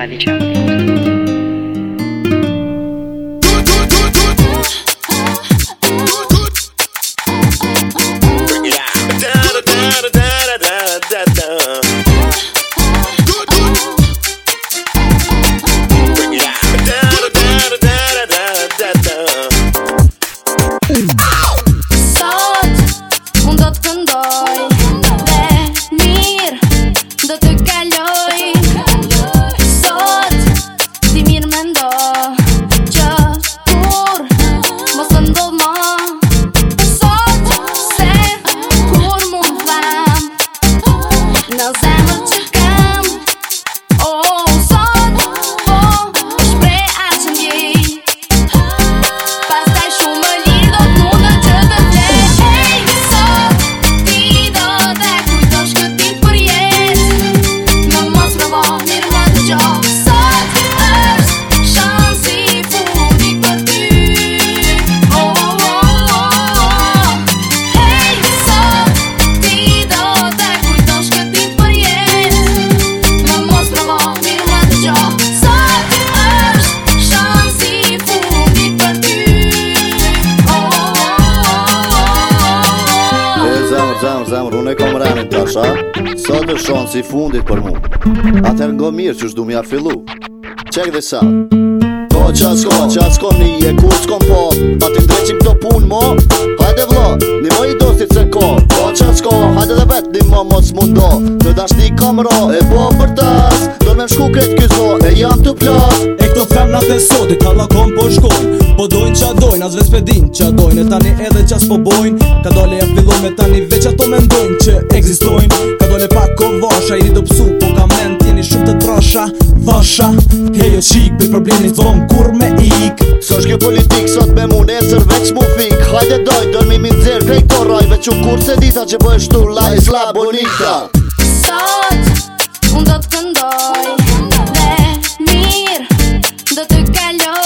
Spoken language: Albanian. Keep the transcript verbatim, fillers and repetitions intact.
insomma, diciamo così. Zemër, unë e kam rrenin tash, a? Sot është shansi i fundit për mu. Atër ngo mirë që shdu m'ja fillu. Qek dhe sa ko qa s'ko, qa s'ko nije, kur s'kom po. Pa ti ndreqim këto pun mo. Hajde vla, një mo i dostit se ko. Ko qa s'ko, hajde dhe vet një mo mos mundo. Në dashni kam ro, e po për tas. Do me m'shku kret kyzo, e jam të plas. E këto femnat e sotit, alla kom po shkojnë. Po dojnë qa dojnë, as veç pedin qa dojnë. E tani edhe qas po bojnë. Ka dole ja fillu me tani veç ato mendojnë që egzistojnë. Ka dole pak ko vasha, i ri do pësu, po ka men t'jeni shumë të trasha. Vasha, hejo qik, për problemit vom kur me ik. So shke politik sot me mu nesër veç mu fik. Hajde doj, dërmi mi nëzirë krej to raj. Veç u kur se dita që po e shtu la isla bonita. Sot, unë do të këndoj dhe mirë do të kaloj.